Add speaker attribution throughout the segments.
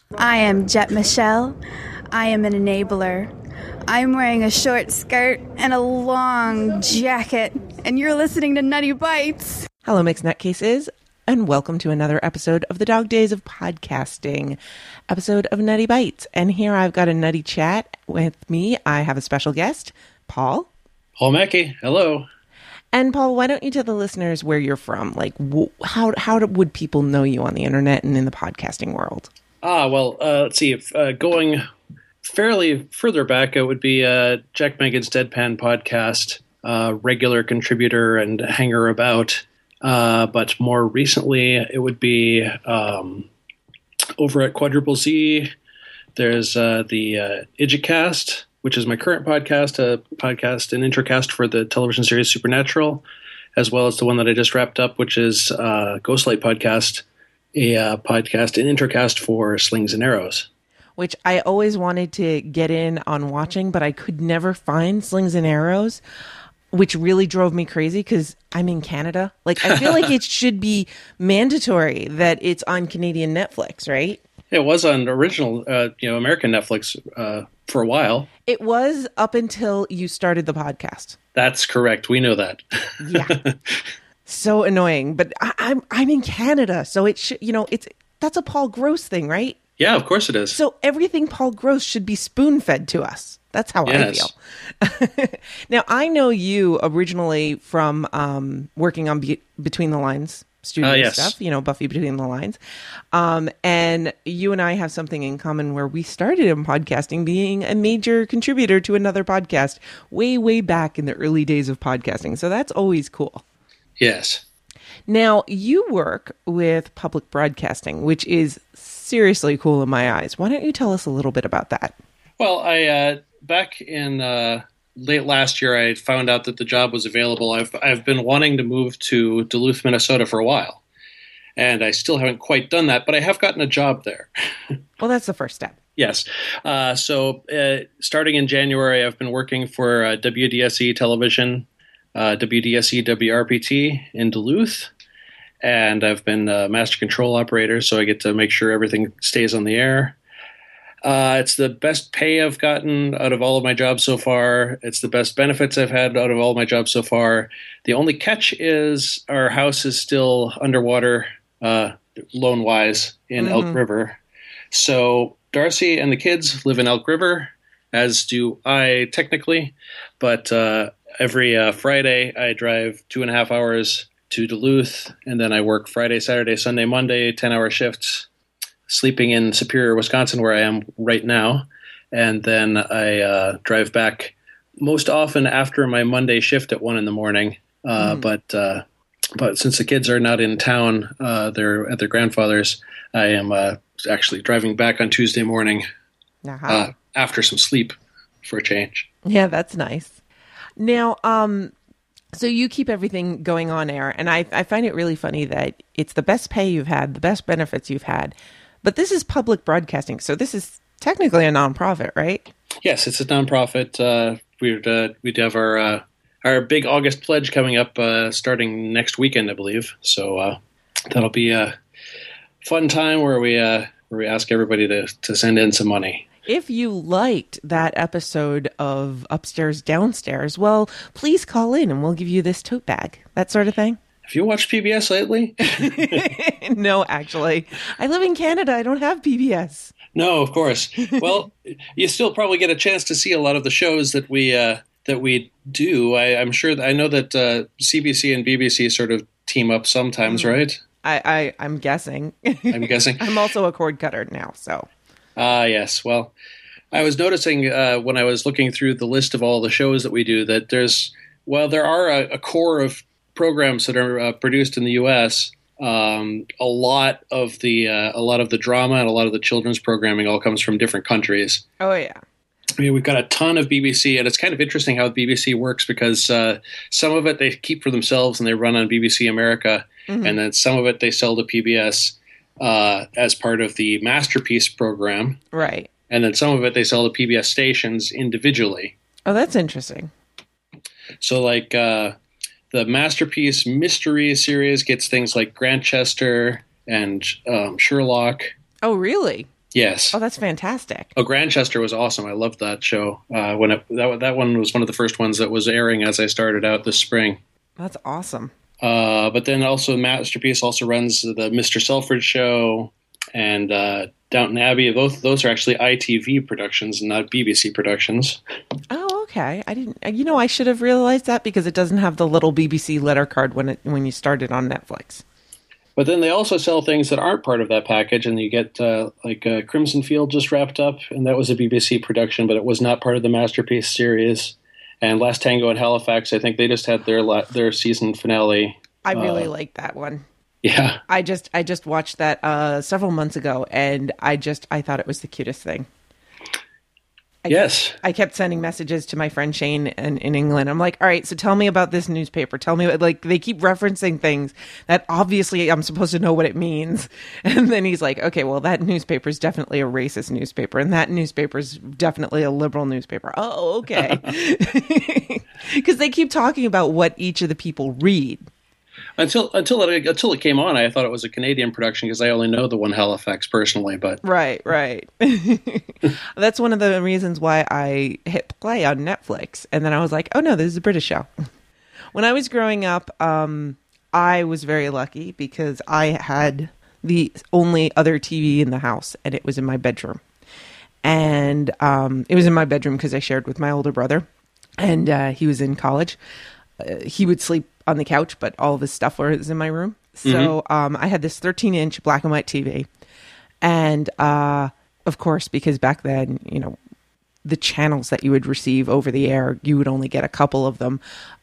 Speaker 1: I am Jet Michelle. I am an enabler. I'm wearing a short skirt and a long jacket, and you're listening to Nutty Bites.
Speaker 2: Hello, Mixed Nutcases, and welcome to another episode of the Dog Days of Podcasting, episode of Nutty Bites. And here I've got a nutty chat with me. I have a special guest, Paul.
Speaker 3: Paul Mackey, hello.
Speaker 2: And Paul, why don't you tell the listeners where you're from? Like, how would people know you on the internet and in the podcasting world?
Speaker 3: Let's see. If going fairly further back, it would be Jack Megan's Deadpan podcast, regular contributor and hanger about. But more recently, it would be over at Quadruple Z. There's the Idjicast, which is my current podcast, an introcast for the television series Supernatural, as well as the one that I just wrapped up, which is Ghostlight Podcast, a podcast, an introcast for Slings and Arrows.
Speaker 2: Which I always wanted to get in on watching, but I could never find Slings and Arrows, which really drove me crazy because I'm in Canada. Like, I feel like it should be mandatory that it's on Canadian Netflix, right?
Speaker 3: It was on original, American Netflix for a while.
Speaker 2: It was up until you started the podcast.
Speaker 3: That's correct. We know that.
Speaker 2: Yeah. So annoying. But I'm in Canada, so it should, that's a Paul Gross thing, right?
Speaker 3: Yeah, of course it is.
Speaker 2: So everything Paul Gross should be spoon-fed to us. That's how I feel. Now, I know you originally from working on Between the Lines studio stuff, Buffy Between the Lines. And you and I have something in common where we started in podcasting being a major contributor to another podcast way, way back in the early days of podcasting. So that's always cool.
Speaker 3: Yes.
Speaker 2: Now, you work with public broadcasting, which is seriously cool in my eyes. Why don't you tell us a little bit about that?
Speaker 3: Well, I back in late last year, I found out that the job was available. I've been wanting to move to Duluth, Minnesota for a while, and I still haven't quite done that, but I have gotten a job there.
Speaker 2: Well, that's the first step.
Speaker 3: Yes. So starting in January, I've been working for WDSE Television, WDSE WRPT in Duluth, and I've been a master control operator, so I get to make sure everything stays on the air. It's the best pay I've gotten out of all of my jobs so far. It's the best benefits I've had out of all of my jobs so far. The only catch is our house is still underwater, loan-wise, in Elk River. So Darcy and the kids live in Elk River, as do I technically. But every Friday I drive 2.5 hours to Duluth, and then I work Friday, Saturday, Sunday, Monday, 10-hour shifts, sleeping in Superior, Wisconsin, where I am right now. And then I drive back most often after my Monday shift at 1 a.m. But since the kids are not in town, they're at their grandfather's, I am actually driving back on Tuesday morning after some sleep for a change.
Speaker 2: Yeah, that's nice. Now, so you keep everything going on air, and I find it really funny that it's the best pay you've had, the best benefits you've had, but this is public broadcasting, so this is technically a nonprofit, right?
Speaker 3: Yes, it's a nonprofit. We'd have our big August pledge coming up starting next weekend, I believe. So that'll be a fun time where we ask everybody to send in some money.
Speaker 2: If you liked that episode of Upstairs Downstairs, well, please call in and we'll give you this tote bag, that sort of thing.
Speaker 3: Have you watched PBS lately?
Speaker 2: No, actually. I live in Canada. I don't have PBS.
Speaker 3: No, of course. Well, you still probably get a chance to see a lot of the shows that we do. I'm sure. I know that CBC and BBC sort of team up sometimes, right?
Speaker 2: I'm guessing.
Speaker 3: I'm guessing.
Speaker 2: I'm also a cord cutter now, so.
Speaker 3: Yes. Well, I was noticing when I was looking through the list of all the shows that we do that there are a core of programs that are produced in the U.S. A lot of the drama and a lot of the children's programming all comes from different countries.
Speaker 2: Oh yeah.
Speaker 3: I mean, we've got a ton of BBC, and it's kind of interesting how the BBC works because some of it they keep for themselves and they run on BBC America, and then some of it they sell to PBS as part of the Masterpiece program.
Speaker 2: Right.
Speaker 3: And then some of it they sell to PBS stations individually.
Speaker 2: Oh, that's interesting.
Speaker 3: So like the Masterpiece Mystery series gets things like Grantchester and Sherlock.
Speaker 2: Oh, really?
Speaker 3: Yes.
Speaker 2: Oh, that's fantastic.
Speaker 3: Oh, Grantchester was awesome. I loved that show. That one was one of the first ones that was airing as I started out this spring.
Speaker 2: That's awesome.
Speaker 3: But then also Masterpiece also runs the Mr. Selfridge show and Downton Abbey. Both those are actually ITV productions and not BBC productions.
Speaker 2: Oh, okay. I didn't. I should have realized that because it doesn't have the little BBC letter card when you start it on Netflix.
Speaker 3: But then they also sell things that aren't part of that package, and you get Crimson Field just wrapped up, and that was a BBC production, but it was not part of the Masterpiece series. And Last Tango in Halifax, I think they just had their season finale.
Speaker 2: I really like that one.
Speaker 3: Yeah,
Speaker 2: I just watched that several months ago, and I thought it was the cutest thing.
Speaker 3: Yes.
Speaker 2: I kept sending messages to my friend Shane in England. I'm like, all right, so tell me about this newspaper. Tell me, like, they keep referencing things that obviously I'm supposed to know what it means. And then he's like, okay, well, that newspaper is definitely a racist newspaper, and that newspaper is definitely a liberal newspaper. Oh, okay. Because they keep talking about what each of the people read. Until
Speaker 3: it came on, I thought it was a Canadian production because I only know the one Halifax personally. But
Speaker 2: right. That's one of the reasons why I hit play on Netflix, and then I was like, oh no, this is a British show. When I was growing up, I was very lucky because I had the only other TV in the house, and it was in my bedroom. And it was in my bedroom because I shared with my older brother, and he was in college. He would sleep on the couch, but all of his stuff was in my room. So I had this 13-inch black and white TV. And of course, because back then, the channels that you would receive over the air, you would only get a couple of them.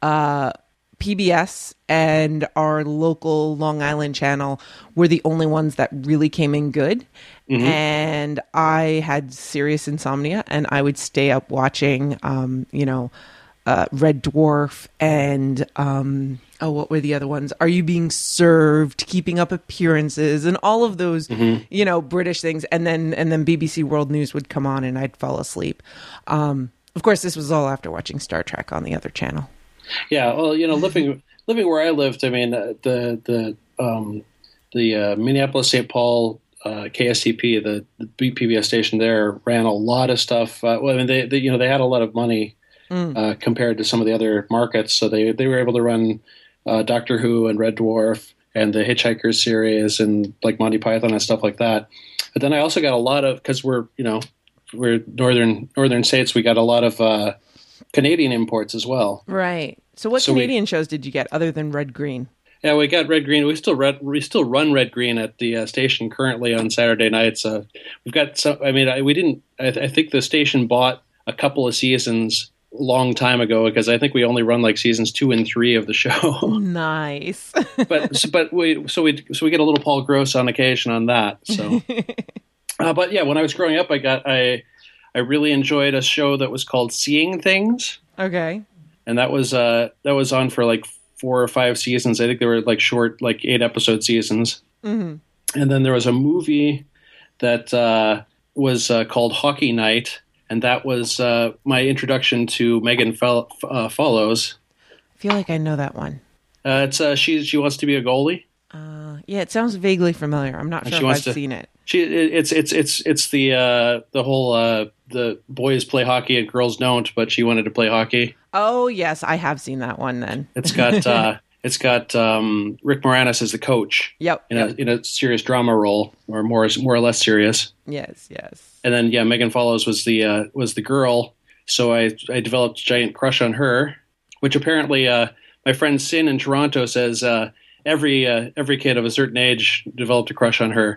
Speaker 2: PBS and our local Long Island channel were the only ones that really came in good. Mm-hmm. And I had serious insomnia, and I would stay up watching, Red Dwarf and what were the other ones? Are You Being Served? Keeping Up Appearances, and all of those, British things. And then BBC World News would come on, and I'd fall asleep. Of course, this was all after watching Star Trek on the other channel.
Speaker 3: Yeah, well, living where I lived, I mean, the Minneapolis St. Paul KSTP, the PBS station there, ran a lot of stuff. They had a lot of money. Compared to some of the other markets. So they were able to run Doctor Who and Red Dwarf and the Hitchhiker's series and like Monty Python and stuff like that. But then I also got a lot of, because we're northern states, we got a lot of Canadian imports as well.
Speaker 2: Right. So what Canadian shows did you get other than Red Green?
Speaker 3: Yeah, we got Red Green. We still run Red Green at the station currently on Saturday nights. We've got some. I mean, I think the station bought a couple of seasons long time ago because I think we only run like seasons 2 and 3 of the show.
Speaker 2: Nice.
Speaker 3: but we get a little Paul Gross on occasion on that. So, but yeah, when I was growing up, I really enjoyed a show that was called Seeing Things.
Speaker 2: Okay.
Speaker 3: And that was on for like 4 or 5 seasons. I think they were like short, like 8-episode seasons. Mm-hmm. And then there was a movie that was called Hockey Night. And that was my introduction to Megan Follows.
Speaker 2: I feel like I know that one.
Speaker 3: It's she wants to be a goalie.
Speaker 2: Yeah, it sounds vaguely familiar. I'm not sure if I've seen it.
Speaker 3: It's the whole the boys play hockey and girls don't, but she wanted to play hockey.
Speaker 2: Oh yes, I have seen that one. Then
Speaker 3: it's got Rick Moranis as the coach.
Speaker 2: Yep.
Speaker 3: In a serious drama role, or more or less serious.
Speaker 2: Yes.
Speaker 3: And then Megan Follows was the girl, so I developed a giant crush on her, which apparently my friend Sin in Toronto says every kid of a certain age developed a crush on her.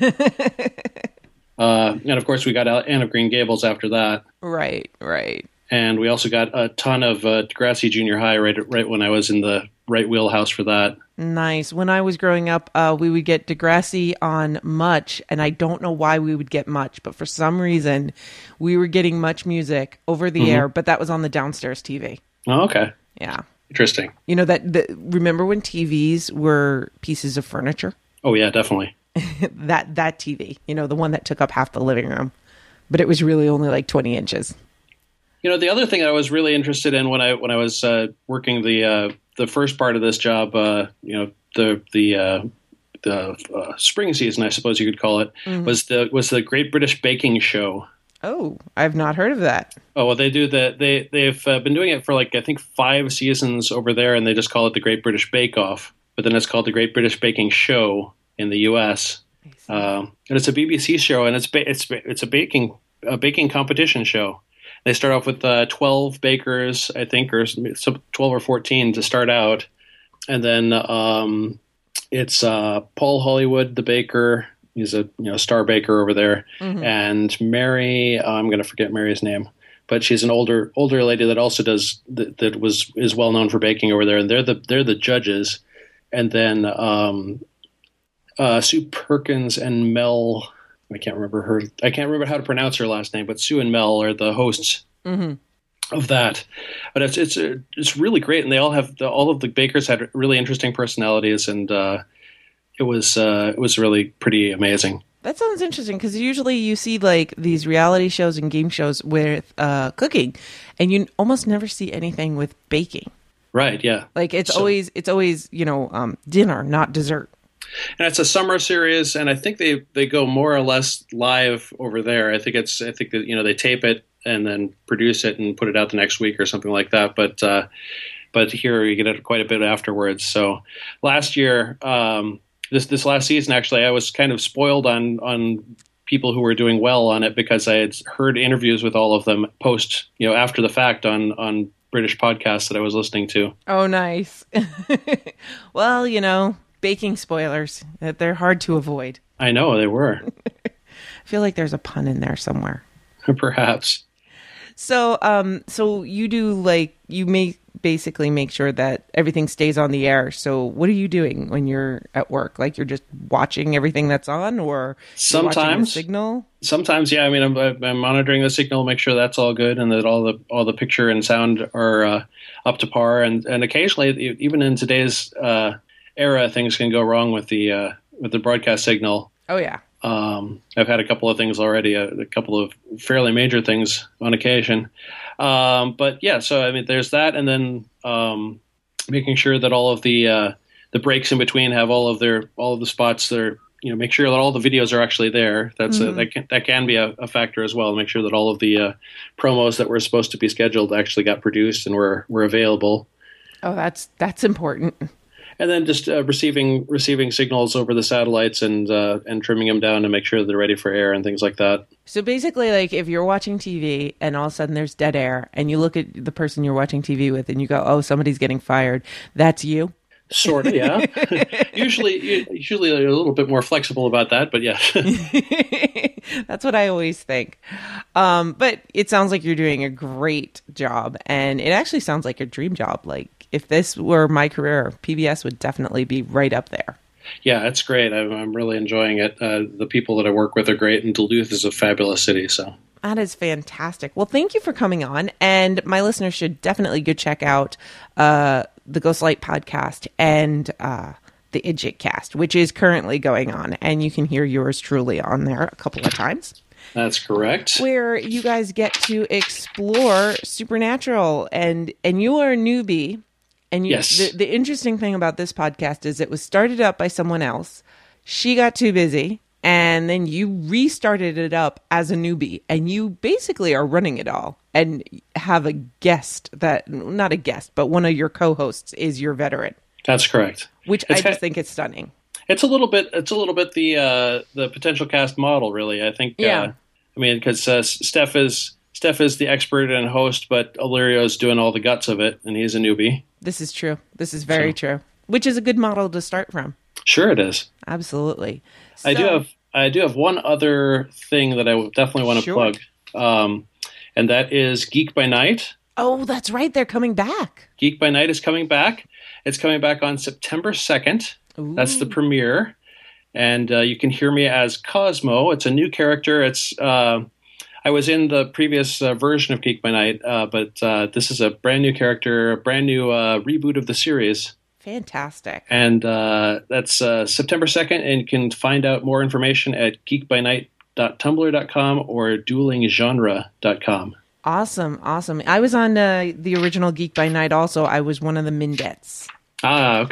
Speaker 3: And of course we got Anne of Green Gables after that.
Speaker 2: Right.
Speaker 3: And we also got a ton of Degrassi Junior High right when I was in the right wheelhouse for that.
Speaker 2: Nice. When I was growing up, we would get Degrassi on Much, and I don't know why we would get Much, but for some reason we were getting Much music over the air, but that was on the downstairs TV.
Speaker 3: Oh, okay.
Speaker 2: Yeah.
Speaker 3: Interesting.
Speaker 2: Remember when TVs were pieces of furniture?
Speaker 3: Oh yeah, definitely.
Speaker 2: that TV, the one that took up half the living room, but it was really only like 20 inches.
Speaker 3: The other thing I was really interested in when I was working the first part of this job, the spring season, I suppose you could call it, was the Great British Baking Show.
Speaker 2: Oh, I've not heard of that.
Speaker 3: Oh, well, they do they've been doing it for I think 5 seasons over there, and they just call it the Great British Bake Off. But then it's called the Great British Baking Show in the U.S. And it's a BBC show, and it's a baking competition show. They start off with 12 bakers, I think, or 12 or 14 to start out, and then it's Paul Hollywood, the baker. He's a star baker over there, and Mary. I'm going to forget Mary's name, but she's an older lady that also does is well known for baking over there, and they're the judges, and then Sue Perkins and Mel. I can't remember how to pronounce her last name, but Sue and Mel are the hosts of that. But it's really great, and they all of the bakers had really interesting personalities, and it was really pretty amazing.
Speaker 2: That sounds interesting, because usually you see these reality shows and game shows with cooking, and you almost never see anything with baking.
Speaker 3: Right? Yeah.
Speaker 2: It's always dinner, not dessert.
Speaker 3: And it's a summer series, and I think they go more or less live over there. I think that they tape it and then produce it and put it out the next week or something like that. But here you get it quite a bit afterwards. So last year, this last season, actually, I was kind of spoiled on people who were doing well on it, because I had heard interviews with all of them post after the fact on British podcasts that I was listening to.
Speaker 2: Oh, nice. Well, baking spoilers, they're hard to avoid.
Speaker 3: I know, they were.
Speaker 2: I feel like there's a pun in there somewhere.
Speaker 3: Perhaps.
Speaker 2: So you do you basically make sure that everything stays on the air. So what are you doing when you're at work? You're just watching everything that's on, or
Speaker 3: sometimes
Speaker 2: watching the signal?
Speaker 3: Sometimes, yeah. I mean, I'm monitoring the signal, make sure that's all good, and that all the picture and sound are up to par. And occasionally, even in today's era, things can go wrong with the broadcast signal.
Speaker 2: Oh yeah.
Speaker 3: I've had a couple of things already, a couple of fairly major things on occasion. But yeah, so I mean, there's that, and then making sure that all of the breaks in between have all of the spots that are, make sure that all the videos are actually there. That's that can be a factor as well. Make sure that all of the promos that were supposed to be scheduled actually got produced and were available.
Speaker 2: Oh, that's important.
Speaker 3: And then just receiving signals over the satellites and trimming them down to make sure that they're ready for air and things like that.
Speaker 2: So basically, if you're watching TV and all of a sudden there's dead air, and you look at the person you're watching TV with and you go, "Oh, somebody's getting fired," that's you?
Speaker 3: Sort of, yeah. Usually they're a little bit more flexible about that, but yeah.
Speaker 2: That's what I always think. But it sounds like you're doing a great job, and it actually sounds like a dream job. If this were my career, PBS would definitely be right up there.
Speaker 3: Yeah, it's great. I'm really enjoying it. The people that I work with are great, and Duluth is a fabulous city. So
Speaker 2: that is fantastic. Well, thank you for coming on, and my listeners should definitely go check out the Ghostlight podcast and the Idjit cast, which is currently going on, and you can hear yours truly on there a couple of times.
Speaker 3: That's correct.
Speaker 2: Where you guys get to explore supernatural, and you are a newbie. And
Speaker 3: yes.
Speaker 2: The interesting thing about this podcast is it was started up by someone else. She got too busy, and then you restarted it up as a newbie, and you basically are running it all, and have a guest not a guest, but one of your co-hosts is your veteran.
Speaker 3: That's correct.
Speaker 2: Which I just think is stunning.
Speaker 3: It's a little bit the potential cast model, really. I think.
Speaker 2: Yeah.
Speaker 3: Because Steph is the expert and host, but Illyrio's doing all the guts of it, and he's a newbie.
Speaker 2: This is true. This is very true. Which is a good model to start from.
Speaker 3: Sure, it is.
Speaker 2: Absolutely.
Speaker 3: So, I do have one other thing that I definitely want to plug, and that is Geek by Night.
Speaker 2: Oh, that's right. They're coming back. Geek
Speaker 3: by Night is coming back. It's coming back on September 2nd. Ooh. That's the premiere. And you can hear me as Cosmo. It's a new character. I was in the previous version of Geek by Night, but this is a brand new character, a brand new reboot of the series.
Speaker 2: Fantastic.
Speaker 3: And that's September 2nd, and you can find out more information at geekbynight.tumblr.com or duelinggenre.com.
Speaker 2: Awesome. I was on the original Geek by Night also. I was one of the Mindettes.
Speaker 3: Ah, okay.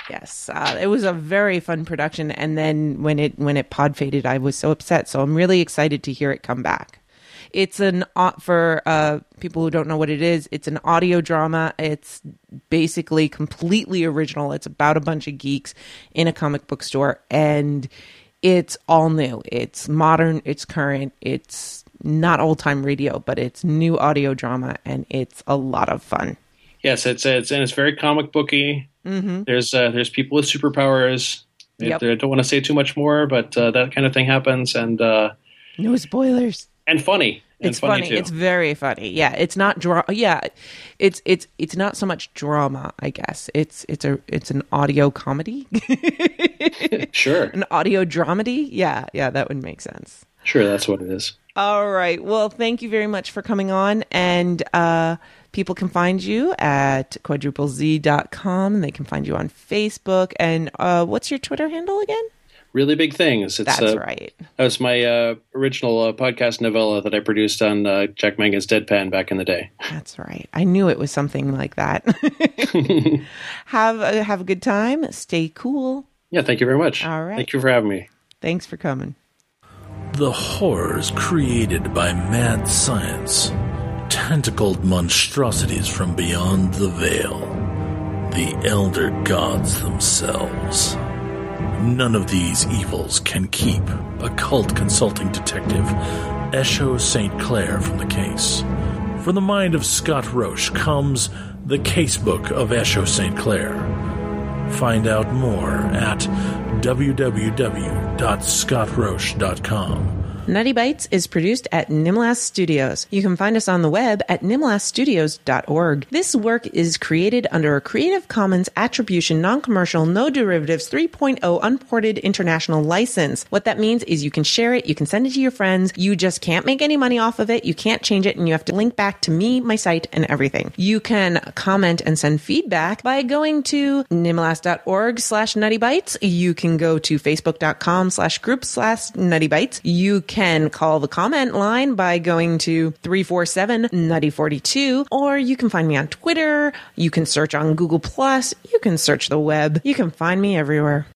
Speaker 2: Yes, it was a very fun production, and then when it pod faded, I was so upset. So I'm really excited to hear it come back. It's for people who don't know what it is. It's an audio drama. It's basically completely original. It's about a bunch of geeks in a comic book store, and it's all new. It's modern. It's current. It's not old time radio, but it's new audio drama, and it's a lot of fun.
Speaker 3: Yes, it's very comic booky. Mm-hmm. There's people with superpowers. Yep. I don't want to say too much more, but that kind of thing happens, and
Speaker 2: no spoilers.
Speaker 3: And funny.
Speaker 2: It's funny. It's very funny. Yeah, it's not it's not so much drama, I guess. It's an audio comedy.
Speaker 3: Sure.
Speaker 2: An audio dramedy. Yeah, that would make sense.
Speaker 3: Sure, that's what it is.
Speaker 2: All right. Well, thank you very much for coming on, and people can find you at quadruplez.com. They can find you on Facebook. And what's your Twitter handle again?
Speaker 3: Really Big Things.
Speaker 2: That's right.
Speaker 3: That was my original podcast novella that I produced on Jack Mangan's Deadpan back in the day.
Speaker 2: That's right. I knew it was something like that. Have a good time. Stay cool.
Speaker 3: Yeah, thank you very much.
Speaker 2: All right.
Speaker 3: Thank you for having me.
Speaker 2: Thanks for coming.
Speaker 4: The horrors created by mad science. Tentacled monstrosities from beyond the veil. The elder gods themselves. None of these evils can keep occult consulting detective Esho St. Clair from the case. From the mind of Scott Roche comes the Casebook of Esho St. Clair. Find out more at www.scottroche.com.
Speaker 2: Nutty Bites is produced at Nimlas Studios. You can find us on the web at nimlasstudios.org. This work is created under a Creative Commons Attribution, Non-Commercial, No Derivatives 3.0 Unported International License. What that means is you can share it, you can send it to your friends, you just can't make any money off of it, you can't change it, and you have to link back to me, my site, and everything. You can comment and send feedback by going to nimlas.org/nuttybites. You can go to facebook.com/group/nuttybites. You can call the comment line by going to 347-NUTTY42, or you can find me on Twitter. You can search on Google+. You can search the web. You can find me everywhere.